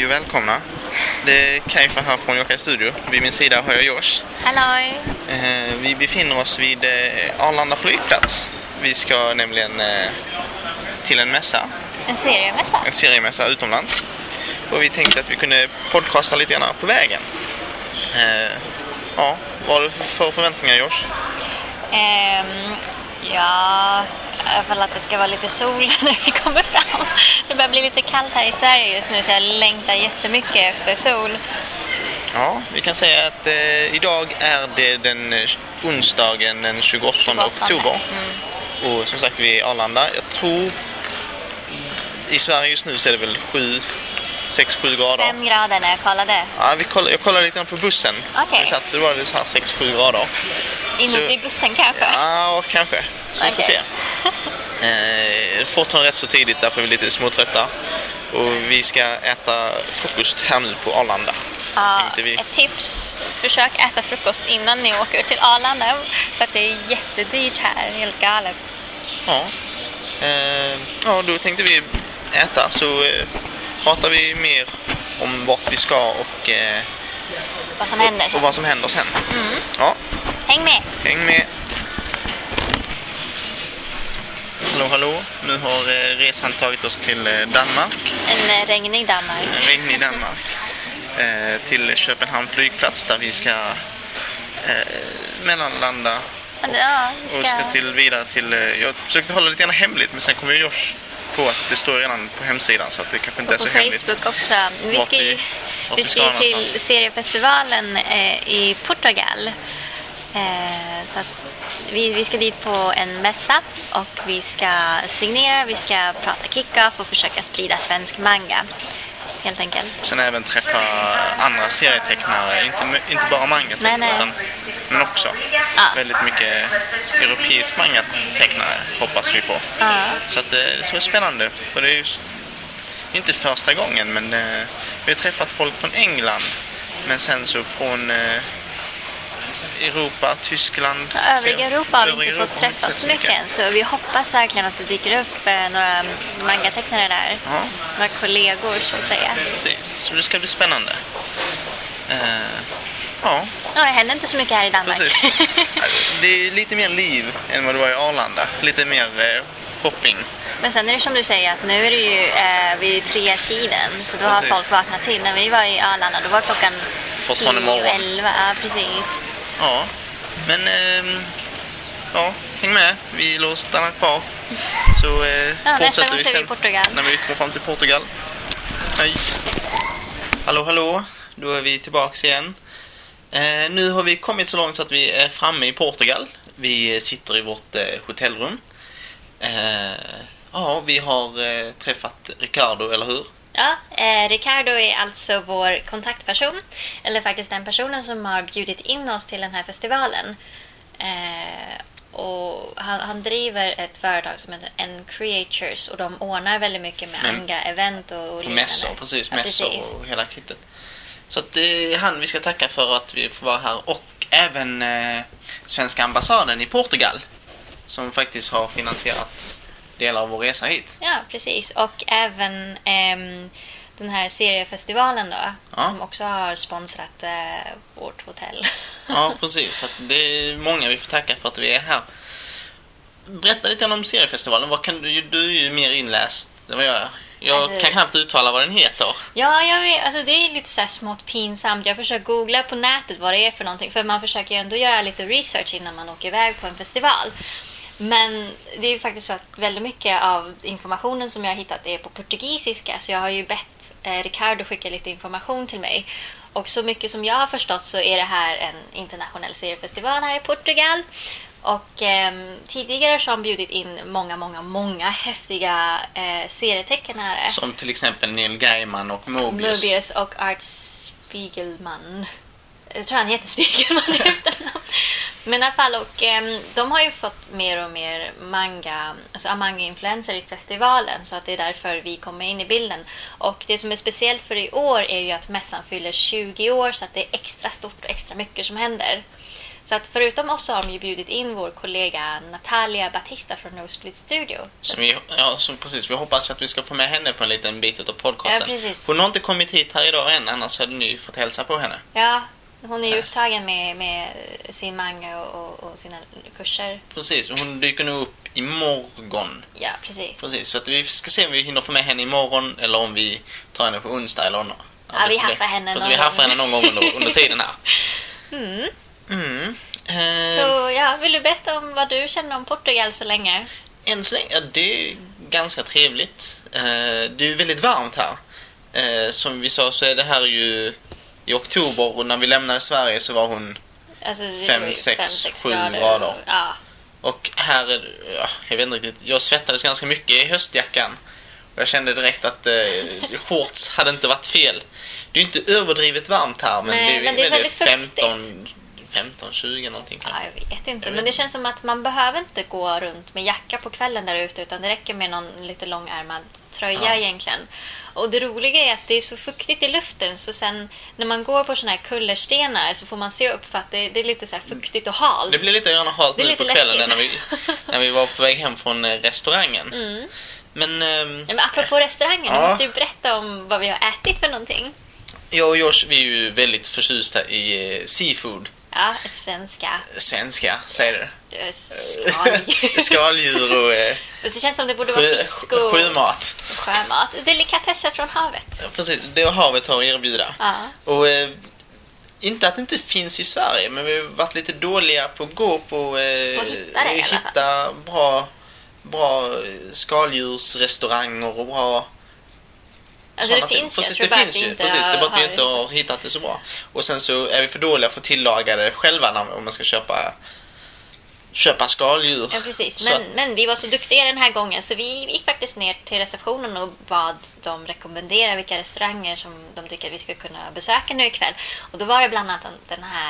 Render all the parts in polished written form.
ju välkomna. Det är Kaifa här från Jokka Studio. Vid min sida har jag Josh. Halloj! Vi befinner oss vid Arlanda flygplats. Vi ska nämligen till en mässa. En seriemässa? En seriemässa utomlands. Och vi tänkte att vi kunde podcasta lite grann på vägen. Ja, vad har du för förväntningar, Josh? Ja, för att det ska vara lite sol när vi kommer fram. Det börjar bli lite kallt här i Sverige just nu så jag längtar jättemycket efter sol. Ja, vi kan säga att idag är det den onsdagen den 28 oktober. Och som sagt, vi är i Arlanda. Jag tror i Sverige just nu så är det väl 6-7 grader. 5 grader när jag kollade. Ja, jag kollade lite på bussen. Okej. Vi satt, så var det så här 6-7 grader. Inuti bussen kanske? Ja, kanske. Så vi får se. Fortfarande rätt så tidigt, därför är vi lite småtrötta. Och vi ska äta frukost här nu på Arlanda. Ja, ett tips. Försök äta frukost innan ni åker till Arlanda. För att det är jättedyrt här, helt galet. Ja, då tänkte vi äta, så pratar vi mer om vart vi ska och vad som händer sen. Och vad som händer sen. Ja. Häng med! Häng med! Hallå. Nu har resan tagit oss till Danmark. En regnig Danmark. Till Köpenhamn flygplats där vi ska mellanlanda. Och ska vidare till... Jag försökte hålla lite grann hemligt, men sen kommer ju Josh på att det står redan på hemsidan, så att det kanske inte är så hemligt. På Facebook också. Vi ska till seriefestivalen i Portugal. Så att vi ska dit på en mässa och vi ska signera, vi ska prata kick-off och försöka sprida svensk manga. Helt enkelt. Sen även träffa andra serietecknare, inte bara manga-tecknare, men också väldigt mycket europeisk manga-tecknare hoppas vi på. Så att det är spännande, för det är ju inte första gången, men vi har träffat folk från England, men sen så från Europa, Tyskland. Övriga Europa har vi inte fått träffa så mycket än, så vi hoppas verkligen att det dyker upp några mangatecknare där. Några kollegor, så att säga. Precis, så det ska bli spännande. Det händer inte så mycket här i Danmark. Precis. Det är lite mer liv än vad det var i Arlanda. Lite mer shopping. Men sen är det som du säger att nu är det ju vid 3-tiden, så då har folk vaknat till. När vi var i Arlanda då var klockan 10-11. Ja, precis. Ja, men häng med. Vi stannar kvar. Så nästa gång ser vi Portugal. När vi kommer fram till Portugal. Hej. Hallå. Då är vi tillbaka igen. Nu har vi kommit så långt så att vi är framme i Portugal. Vi sitter i vårt hotellrum. Vi har träffat Ricardo, eller hur? Ja, Ricardo är alltså vår kontaktperson. Eller faktiskt den personen som har bjudit in oss till den här festivalen. Och han driver ett företag som heter N-Creatures. Och de ordnar väldigt mycket med manga-event och liknande. Mässor, precis. Mässor och hela kittet. Så att det är han vi ska tacka för att vi får vara här. Och även svenska ambassaden i Portugal, som faktiskt har finansierat delar av vår resa hit. Ja, precis. Och även den här seriefestivalen då, som också har sponsrat vårt hotell. Ja, precis. Så att det är många vi får tacka för att vi är här. Berätta lite om seriefestivalen. Du är ju mer inläst än vad jag är. Jag kan knappt uttala vad den heter. Ja, jag vet. Alltså, det är lite så här smått pinsamt. Jag försöker googla på nätet vad det är för någonting. För man försöker ju ändå göra lite research innan man åker iväg på en festival. Men det är ju faktiskt så att väldigt mycket av informationen som jag har hittat är på portugisiska. Så jag har ju bett Ricardo skicka lite information till mig. Och så mycket som jag har förstått så är det här en internationell seriefestival här i Portugal. Och tidigare så har han bjudit in många häftiga serietecknare. Som till exempel Neil Gaiman och Mobius och Art Spiegelman. Jag tror han heter Spiegelman i efternamn. Men i alla fall, och de har ju fått mer och mer manga-influenser i festivalen, så att det är därför vi kommer in i bilden. Och det som är speciellt för i år är ju att mässan fyller 20 år, så att det är extra stort och extra mycket som händer. Så att förutom oss så har de ju bjudit in vår kollega Natalia Batista från Nosebleed Studio. Som precis, vi hoppas att vi ska få med henne på en liten bit av podcasten. Ja, precis. Hon har inte kommit hit här idag än, annars hade ni fått hälsa på henne. Ja, hon är ju upptagen med sin manga och sina kurser. Precis, hon dyker nu upp imorgon. Ja, precis. Precis, så att vi ska se om vi hinner få med henne imorgon eller om vi tar henne på onsdag eller något. Ja, vi haffar henne någon gång. Vi haffar henne någon gång under tiden här. Så ja, vill du berätta om vad du känner om Portugal så länge? Än så länge, ja, det är ganska trevligt. Det är väldigt varmt här. Som vi sa så är det här ju i oktober och när vi lämnade Sverige så var hon 5, 6, 7 grader. Ja. Och här är jag vet inte riktigt, jag svettades ganska mycket i höstjackan. Och jag kände direkt att shorts hade inte varit fel. Det är ju inte överdrivet varmt här, men det är väldigt 15-20 någonting kanske. Ja, jag vet inte. Men det känns som att man behöver inte gå runt med jacka på kvällen där ute, utan det räcker med någon lite långärmad tröja egentligen. Och det roliga är att det är så fuktigt i luften, så sen när man går på såna här kullerstenar så får man se upp för att det är lite så här fuktigt och halt. Det blir lite grann halt nu på kvällen när vi var på väg hem från restaurangen. Men apropå restaurangen, du måste ju berätta om vad vi har ätit för någonting. Jag och Josh, vi är ju väldigt förtjusta i seafood. Ja, ett svenska. Svenska, säger du? Skaldjur och det känns som det borde vara fisk och sjömat. Delikatesser från havet. Ja, precis, det havet har att erbjuda. Och inte att det inte finns i Sverige, men vi har varit lite dåliga på att gå på hitta bra skaldjursrestauranger och bra. Alltså det finns precis, det finns ju. Precis, det är bara att vi inte har hittat det så bra. Och sen så är vi för dåliga för att tillaga det själva om man ska köpa skaldjur. Ja, precis. Men vi var så duktiga den här gången så vi gick faktiskt ner till receptionen och bad dem rekommendera vilka restauranger som de tycker att vi ska kunna besöka nu ikväll. Och då var det bland annat den här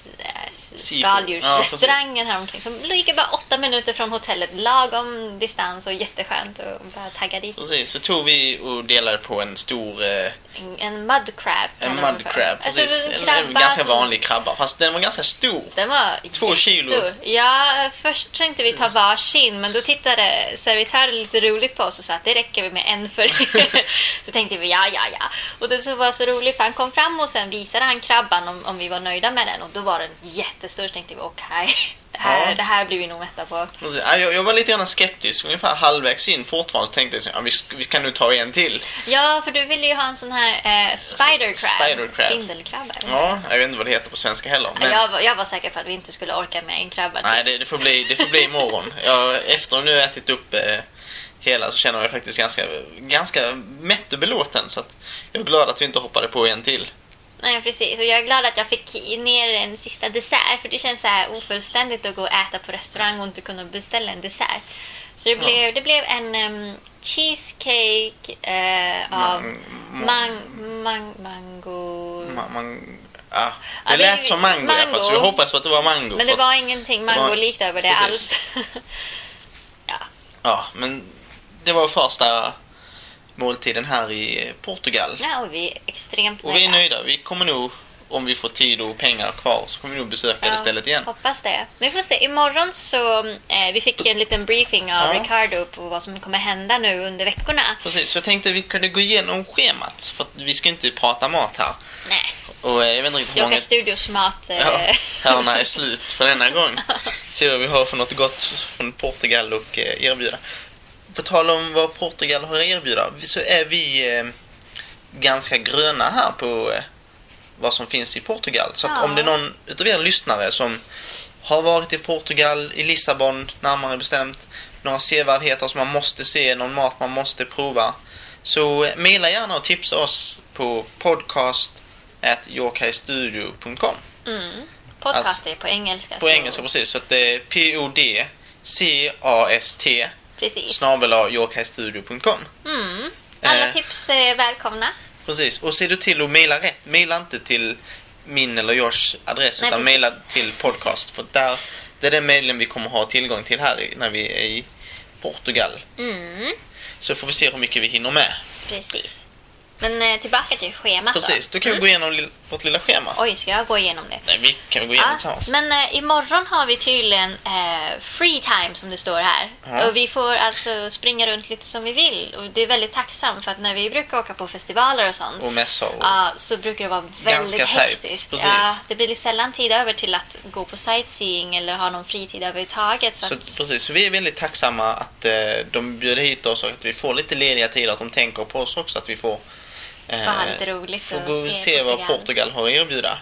skaldjursrestaurangen här omkring som ligger bara 8 minuter från hotellet. Lagom distans och jätteskönt och bara tagga dit. Precis, så tog vi och delade på en stor... En mudcrab. En mudcrab, precis. En ganska vanlig krabba, fast den var ganska stor. Den var 2 kilo. Ja, först tänkte vi ta varsin, men då tittade servitören lite roligt på oss och sa att det räcker med en för Så tänkte vi ja. Och det så var så roligt för han kom fram och sen visade han krabban om vi var nöjda med den och då var den jättestor, så tänkte vi okej. Det här blir vi nog mätta på. Jag var lite grann skeptisk, ungefär halvvägs in fortfarande så tänkte jag vi kan nu ta en till. Ja, för du ville ju ha en sån här spider crab. Spindelkrabba. Ja, jag vet inte vad det heter på svenska heller. Men... Jag var säker på att vi inte skulle orka med en krabba. Nej, det får bli imorgon. Efter att nu ätit upp hela så känner jag faktiskt ganska mätt och belåten, så att jag är glad att vi inte hoppade på en till. Nej, precis. Och jag är glad att jag fick ner en sista dessert. För det känns så här ofullständigt att gå och äta på restaurang och inte kunna beställa en dessert. Så det blev en cheesecake av mango. Det lät som mango. Fast vi hoppas på att det var mango. Men det var ingenting mango-likt över det alls. Ja, men det var första måltiden här i Portugal. Ja, och vi är extremt nöjda. Och vi är nöjda. Vi kommer nog, om vi får tid och pengar kvar, så kommer vi nog besöka det stället igen. Hoppas det. Men vi får se. Imorgon så vi fick en liten briefing av Ricardo på vad som kommer hända nu under veckorna. Precis, så jag tänkte att vi kunde gå igenom schemat. För att vi ska inte prata mat här. Nej. Och jag vet inte riktigt hur många... Studios mat. Hörna är slut för denna gång. Se vad vi har för något gott från Portugal och erbjuda. På tal om vad Portugal har att erbjuda så är vi ganska gröna här på vad som finns i Portugal. Så att om det är någon utav er lyssnare som har varit i Portugal, i Lissabon närmare bestämt, några sevärdheter som man måste se, någon mat man måste prova, så mejla gärna och tipsa oss på podcast@yookaistudio.com. Podcast är på engelska. På engelska, precis. Så att det är podcast @yookaistudio.com. Alla tips är välkomna. Precis, och se du till att mejla rätt. Mejla inte till min eller Josh adress, utan mejla till podcast. För det är den mejlen vi kommer ha tillgång till här när vi är i Portugal. Så får vi se hur mycket vi hinner med. Precis. Men tillbaka till schemat. Precis, då kan vi gå igenom vårt lilla schema. Oj, ska jag gå igenom det? Nej, vi kan gå igenom tillsammans. Men imorgon har vi tydligen free time som det står här. Och vi får alltså springa runt lite som vi vill. Och det är väldigt tacksamt för att när vi brukar åka på festivaler och sånt. Och mässor. Så brukar det vara väldigt hektiskt. Det blir sällan tid över till att gå på sightseeing eller ha någon fritid överhuvudtaget. Precis, så vi är väldigt tacksamma att de bjuder hit oss och att vi får lite lediga tider. Att de tänker på oss också, att vi får lite roligt får gå och se vad Portugal har att erbjuda.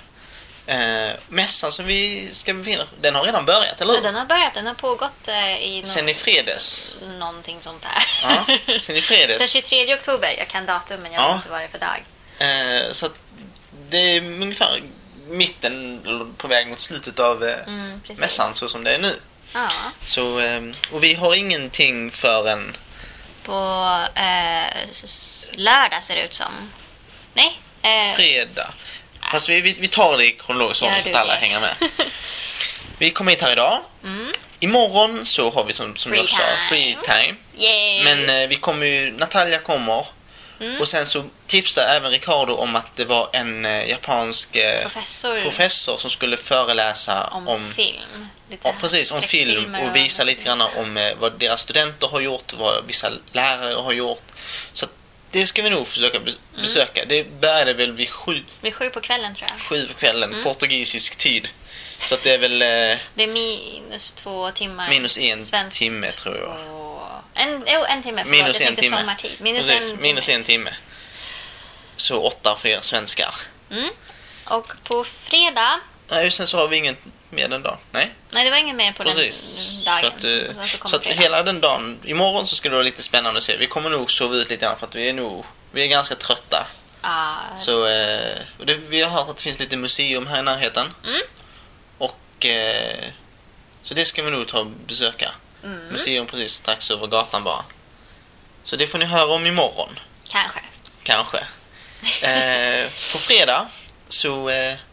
Mässan som vi ska befinna, den har redan börjat, eller hur? Ja, den har börjat, den har pågått sen i fredags. Någonting sånt där. Ja, sen i fredags. Sen 23 oktober, jag kan datum men jag vet inte vad det är för dag. Så att det är ungefär mitten på väg mot slutet av mässan så som det är nu. Ja. Så, och vi har ingenting förrän på lördag ser det ut som. Nej. Fredag. Fast vi tar det i kronologiskt så att alla hänger med. Vi kommer hit här idag. Imorgon så har vi som jag sa free time. Yay. Men vi kommer ju, Natalia kommer. Och sen så tipsar även Ricardo om att det var en japansk professor som skulle föreläsa om film. Precis, om film och visa lite grann om vad deras studenter har gjort, vad vissa lärare har gjort. Så det ska vi nog försöka besöka. Det började väl vid 7. Vid 7 på kvällen tror jag. 7 på kvällen, portugisisk tid. Så att det är väl... det är minus 2 timmar. Minus 1 timme tror jag. En timme. Minus 1 timme. Sommartid. Minus 1 timme. Så 8 för er svenskar. Och på fredag... Nej, just sen så har vi ingen mer den dagen. Nej, det var ingen mer på den dagen. Så att hela den dagen, imorgon så ska det vara lite spännande att se. Vi kommer nog sova ut lite grann för att vi är ganska trötta. Så vi har hört att det finns lite museum här i närheten. Och så det ska vi nog ta och besöka. Museum precis strax över gatan bara. Så det får ni höra om imorgon. Kanske. På fredag så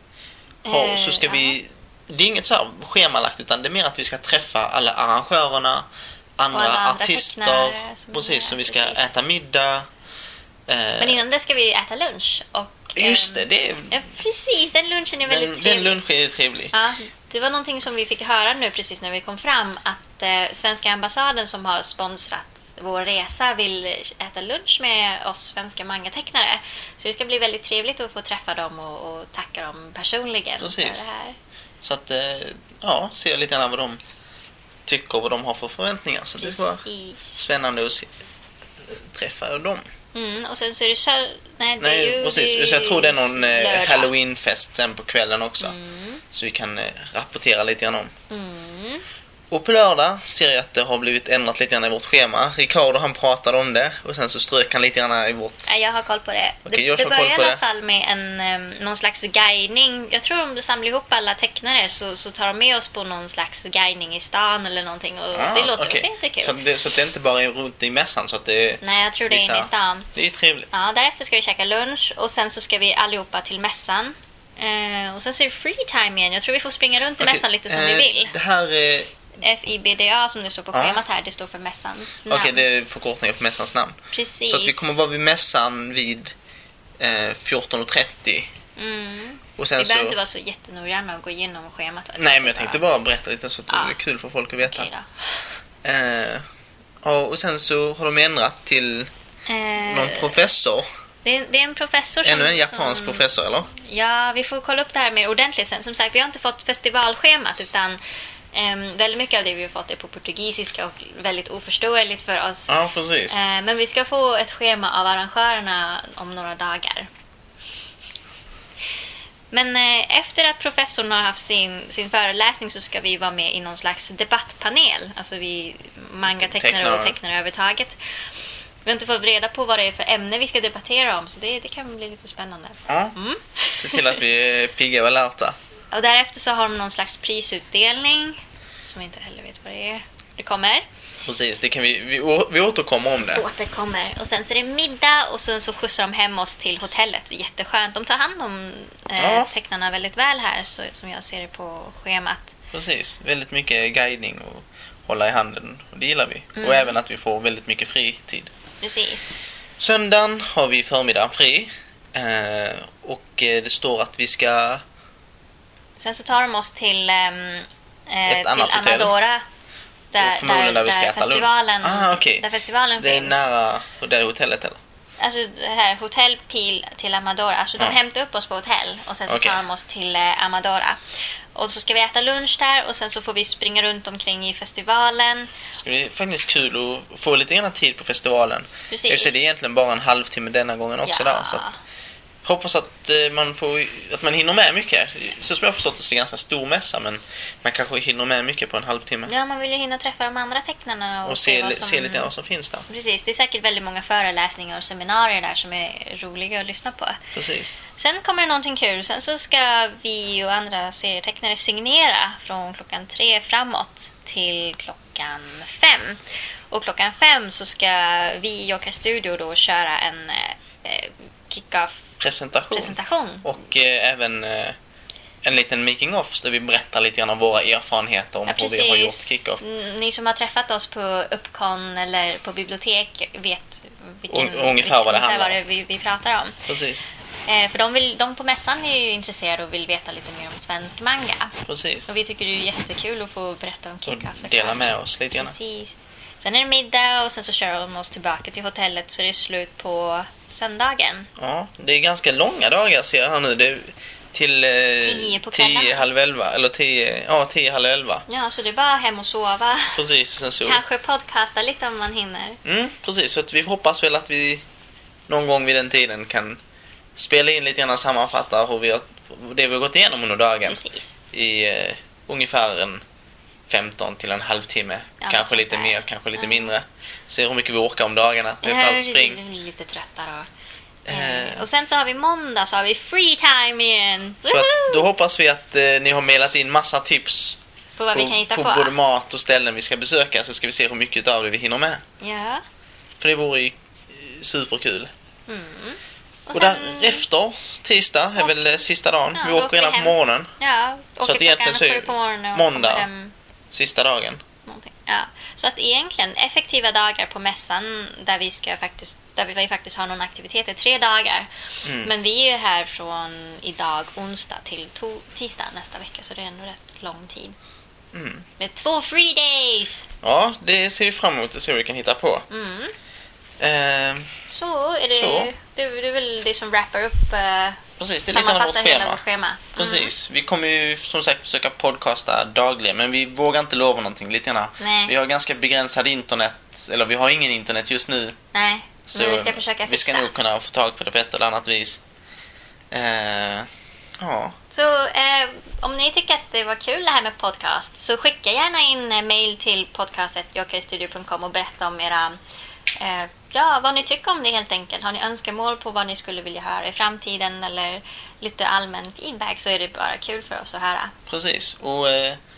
ska vi... Det är inget så här schemalagt utan det är mer att vi ska träffa alla arrangörerna, andra artister, precis, som vi ska äta middag. Men innan det ska vi äta lunch. Och, just det är... Ja, precis, den lunchen är väldigt trevlig. Den lunchen är trevlig. Ja, det var någonting som vi fick höra nu precis när vi kom fram att svenska ambassaden som har sponsrat vår resa vill äta lunch med oss svenska mangatecknare. Så det ska bli väldigt trevligt att få träffa dem och tacka dem personligen. Precis. För det här. Så att se lite grann vad de tycker och vad de har för förväntningar. Så det ska vara spännande att träffa dem. Och sen så är det Nej, precis. Så jag tror det är någon Halloweenfest sen på kvällen också. Så vi kan rapportera lite grann om. Och på lördag ser jag att det har blivit ändrat lite grann i vårt schema. Ricardo han pratade om det och sen så strök han lite grann i vårt... Ja, jag har koll på det. Okej, det börjar i alla fall med någon slags guidning. Jag tror om de samlar ihop alla tecknare så tar de med oss på någon slags guidning i stan eller någonting. Och det låter också jättekul. Så det är inte bara runt i mässan så att det är... Nej, jag tror det är inne i stan. Det är ju trevligt. Ja, därefter ska vi käka lunch och sen så ska vi allihopa till mässan. Och sen så är det free time igen. Jag tror vi får springa runt i mässan lite som vi vill. Det här är... FIBDA som det står på schemat här, det står för mässans namn. Okej, det är förkortningen på mässans namn. Precis. Så att vi kommer vara vid mässan vid 14:30. Och sen vi behöver inte vara så jättenoggranna och gå igenom schemat. Nej, men jag tänkte bara berätta lite så att det är kul för folk att veta. Och sen så har de ändrat till någon professor. Det är en professor som... Ännu en japansk professor, eller? Ja, vi får kolla upp det här mer ordentligt sen. Som sagt, vi har inte fått festivalschemat utan... väldigt mycket av det vi har fått är på portugisiska och väldigt oförståeligt för oss. Ja, precis. Men vi ska få ett schema av arrangörerna om några dagar. Men efter att professorn har haft sin föreläsning så ska vi vara med i någon slags debattpanel. Alltså vi manga-tecknare och tecknare överhuvudtaget. Vi har inte fått reda på vad det är för ämne vi ska debattera om så det kan bli lite spännande. Ja, se till att vi är pigga och alerta. Och därefter så har de någon slags prisutdelning som vi inte heller vet vad det är. Det kommer. Precis, det kan vi återkommer om det. Återkommer. Och sen så är det middag och sen så skjutsar de hem oss till hotellet. Det är jätteskönt. De tar hand om tecknarna väldigt väl här så, som jag ser det på schemat. Precis, väldigt mycket guidning och hålla i handen. Och det gillar vi. Och även att vi får väldigt mycket fritid. Precis. Söndagen har vi förmiddagen fri. Och det står att vi ska... Sen så tar de oss till ett annat hotell. Amadora. Där festivalen, okay. Där festivalen det är finns. Nära det hotellet eller? Alltså det här Hotell Pil till Amadora. Alltså de hämtar upp oss på hotell och sen så tar de oss till Amadora. Och så ska vi äta lunch där och sen så får vi springa runt omkring i festivalen. Det ska bli faktiskt kul att få lite grann tid på festivalen. Precis. Jag ser det egentligen bara en halvtimme denna gången också där. Så att, hoppas att man hinner med mycket. Så som jag har förstått det är ganska stor mässa, men man kanske hinner med mycket på en halvtimme. Ja, man vill ju hinna träffa de andra tecknarna och se lite vad som finns där. Precis, det är säkert väldigt många föreläsningar och seminarier där som är roliga att lyssna på. Precis. Sen kommer det någonting kul. Sen så ska vi och andra serietecknare signera från 3 framåt till 5. Och 5 så ska vi i Joker Studio då köra en kick-off presentation. Och även en liten making of där vi berättar lite grann om våra erfarenheter om hur vi har gjort kick-off. Ni som har träffat oss på Uppcon eller på bibliotek vet ungefär vad det handlar om. Vi pratar om. Precis. För de på mässan är ju intresserade och vill veta lite mer om svensk manga. Precis. Och vi tycker det är jättekul att få berätta om kick-off. Och dela med oss lite grann. Precis. Sen är det middag och sen så kör de oss tillbaka till hotellet så det är slut på söndagen. Ja, det är ganska långa dagar ser jag här nu. Det är till 10 på kvällen. 10:30 eller 10:30. Ja, så det är bara hem och sova. Precis, sen så. Kanske podcasta lite om man hinner. Precis, så att vi hoppas väl att vi någon gång vid den tiden kan spela in lite grann och sammanfatta det vi har gått igenom under dagen. Precis. I ungefär en 15 till en halvtimme. Kanske lite mer, kanske lite mindre. Se hur mycket vi orkar om dagarna efter allt spring. Vi blir lite trötta då. Och sen så har vi måndag så har vi free time igen. Så att, då hoppas vi att ni har mejlat in massa tips på vad vi kan hitta på. Både mat och ställen vi ska besöka, så ska vi se hur mycket av det vi hinner med. Ja. För det vore ju superkul. Och sen, efter tisdag är väl sista dagen. Vi åker redan på morgonen. Ja, så att egentligen så är måndag sista dagen. Ja. Så att egentligen effektiva dagar på mässan där vi faktiskt har någon aktivitet är 3 dagar. Men vi är ju här från idag onsdag till tisdag nästa vecka, så det är ändå rätt lång tid. Med 2 free days. Ja, det ser vi fram emot att se vad vi kan hitta på. Så är det, det är väl det som wrappar upp. Precis, det är lite av vårt schema. Precis, vi kommer ju som sagt försöka podcasta dagligen, men vi vågar inte lova någonting lite grann. Nej. Vi har ganska begränsad internet, eller vi har ingen internet just nu. Nej, så men vi ska försöka fixa. Vi ska nog kunna få tag på det på ett eller annat vis. Ja. Så om ni tycker att det var kul det här med podcast, så skicka gärna in mail till podcast@jokerstudio.com och berätta om era vad ni tycker om det helt enkelt. Har ni önskemål på vad ni skulle vilja höra i framtiden eller lite allmän feedback, så är det bara kul för oss att höra. Precis. Och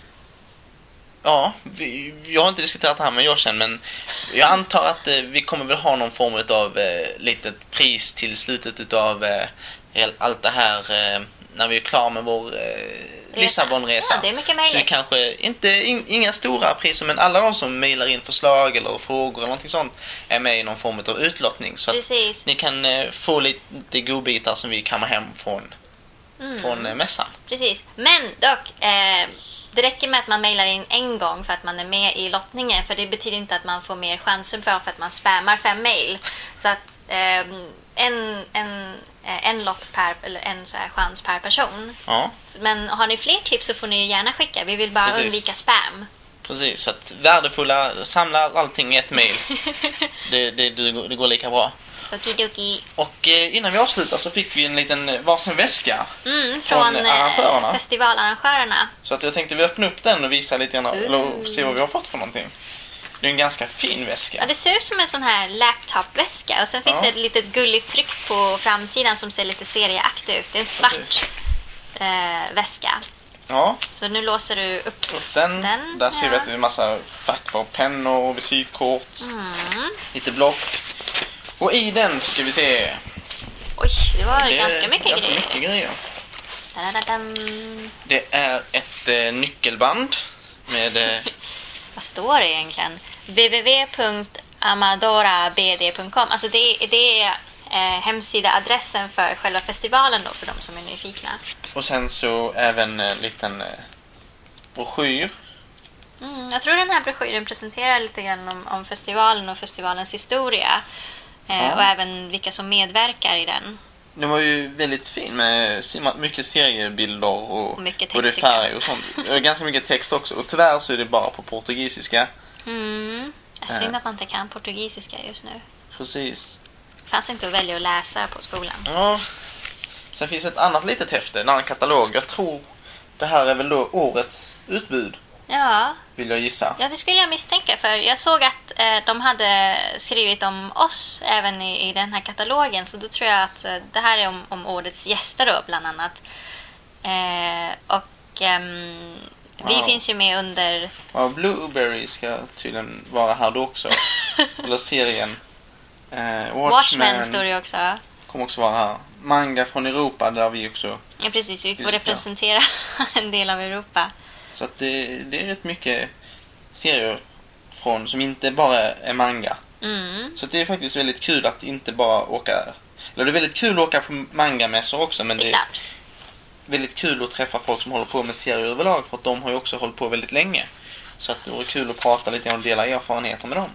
jag har inte diskuterat det här med Josh än, men jag antar att vi kommer väl ha någon form av litet pris till slutet utav allt det här när vi är klara med vår Lissabonresa. Ja, det är mycket möjligt. Så kanske inga stora priser, men alla de som mejlar in förslag eller frågor eller någonting sånt är med i någon form av utlottning. Så att ni kan få lite godbitar som vi kammar hem från mässan. Precis. Men dock, det räcker med att man mejlar in en gång för att man är med i lottningen. För det betyder inte att man får mer chanser för att man spammar 5 mejl. Så att en lott eller en så här chans per person. Ja. Men har ni fler tips så får ni gärna skicka. Vi vill bara undvika spam. Precis, så att värdefulla, samla allting i ett mejl. det går lika bra. Okidoki. Och innan vi avslutar så fick vi en liten varsin väska från arrangörerna. Festivalarrangörerna. Så att jag tänkte vi öppna upp den och visa lite grann, eller se vad vi har fått för någonting. Det är en ganska fin väska. Ja, det ser ut som en sån här laptopväska. Och sen finns det ett litet gulligt tryck på framsidan som ser lite serieaktigt ut. Det är en svart väska. Ja. Så nu låser du upp den. Där ser vi att det är en massa fack för pennor, visitkort, lite block. Och i den så ska vi se... Oj, det var ganska mycket grejer. Det är ett nyckelband med... Vad står det egentligen? www.amadorabd.com. Alltså det är hemsidaadressen för själva festivalen då, för de som är nyfikna. Och sen så även en liten broschyr. Jag tror den här broschyren presenterar lite grann om festivalen och festivalens historia. Och även vilka som medverkar i den. Det var ju väldigt fin med mycket seriebilder och mycket både färg och sånt. Och ganska mycket text också. Och tyvärr så är det bara på portugisiska. Synd att man inte kan portugisiska just nu. Precis. Det fanns inte att välja att läsa på skolan. Ja. Sen finns ett annat litet häfte, en annan katalog. Jag tror det här är väl då årets utbud. Ja. Vill jag gissa. Ja, det skulle jag misstänka, för jag såg att de hade skrivit om oss även i den här katalogen, så då tror jag att det här är om årets gäster då, bland annat. Vi finns ju med under... Ja, Blueberry ska tydligen vara här då också. Eller serien. Watchmen står det också. Kommer också vara här. Manga från Europa, där vi också... Ja, precis. Vi får representera en del av Europa. Så att det är rätt mycket serier som inte bara är manga. Så att det är faktiskt väldigt kul att inte bara åka... Eller det är väldigt kul att åka på mangamässor också, men det är väldigt kul att träffa folk som håller på med serier överlag, för att de har ju också hållit på väldigt länge. Så att det vore kul att prata lite och dela erfarenheter med dem.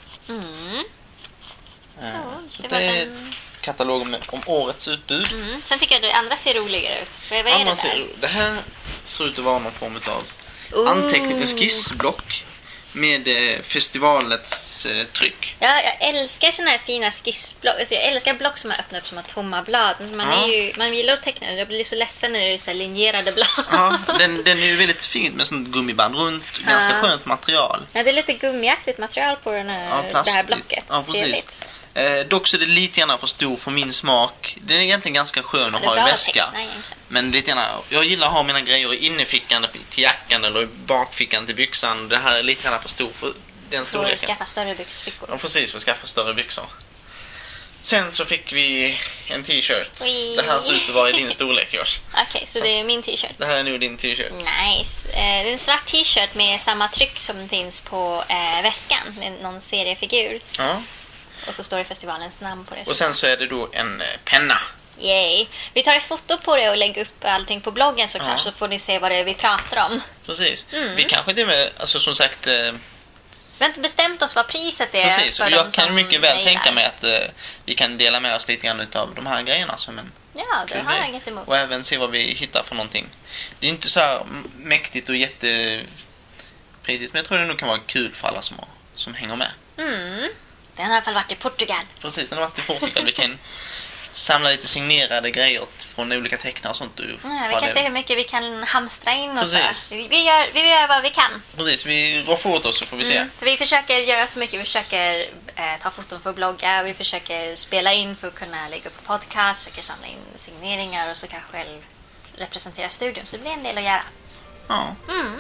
Så det är en katalog om årets utbud. Sen tycker jag det andra ser roligare ut. Vad är det där? Det här ser ut att vara någon form av anteckning, en skissblock med festivalets tryck. Ja, jag älskar såna här fina skissblock. Alltså, jag älskar block som är öppna upp som har tomma blad. Man gillar att teckna det. Jag blir så ledsen när det är så här linjerade blad. Ja, den är ju väldigt fin med sånt gummiband runt. Ganska skönt material. Ja, det är lite gummiaktigt material på det här blocket. Ja, precis. Dock så är det lite gärna för stor för min smak. Den är egentligen ganska skön att ha i väska. Men lite gärna, jag gillar att ha mina grejer i innerfickan till jackan eller i bakfickan till byxan. Det här är lite gärna för stor för den storleken. För att skaffa större byxfickor. Ja, precis, för att skaffa större byxor. Sen så fick vi en t-shirt. Det här ser ut att vara i din storlek, Josh. Okej, så det är min t-shirt. Det här är nu din t-shirt. Nice. Det är en svart t-shirt med samma tryck som finns på väskan. Någon seriefigur. Ja. Och så står det festivalens namn på det. Och sen så är det då en penna. Yay. Vi tar ett foto på det och lägger upp allting på bloggen såklart, så får ni se vad det är vi pratar om. Precis. Vi kanske inte med, alltså som sagt... Vi har inte bestämt oss vad priset är. Precis, och jag kan mycket väl tänka mig att vi kan dela med oss lite grann av de här grejerna som en... Ja, det har jag inget emot. Och även se vad vi hittar för någonting. Det är inte så här mäktigt och jätteprisigt, men jag tror det nog kan vara kul för alla som hänger med. Den har i alla fall varit i Portugal. Precis, den har varit i Portugal. Vi kan samla lite signerade grejer från olika tecknare och sånt. Vi kan se hur mycket vi kan hamstra in och så. Vi gör vad vi kan. Precis, vi roffar åt oss så får vi se. För vi försöker göra så mycket. Vi försöker ta foton för att blogga. Vi försöker spela in för att kunna lägga upp på podcast. Vi försöker samla in signeringar och så kanske själv representera studion. Så det blir en del att göra. Ja.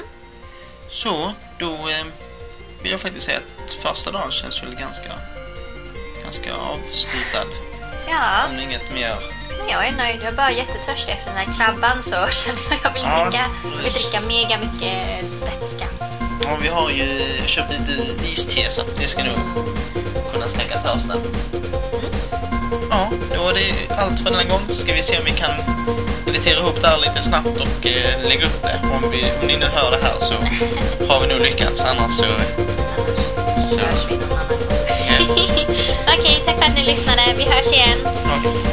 Så, då vill jag faktiskt säga att första dagen känns väl ganska avslutad. Ja. Om inget mer. Jag är nöjd. Jag är bara jättetörstig efter den här krabban, så känner jag vill dricka mega mycket vätska. Ja, vi har ju köpt lite iste så att det ska nog kunna släcka törsten. Ja, då var det allt för den här gången. Så ska vi se om vi kan editera ihop det här lite snabbt och lägga upp det. Om ni nu hör det här så har vi nog lyckats, annars så... Okej, tack för att ni lyssnade. Vi hörs igen. Okay.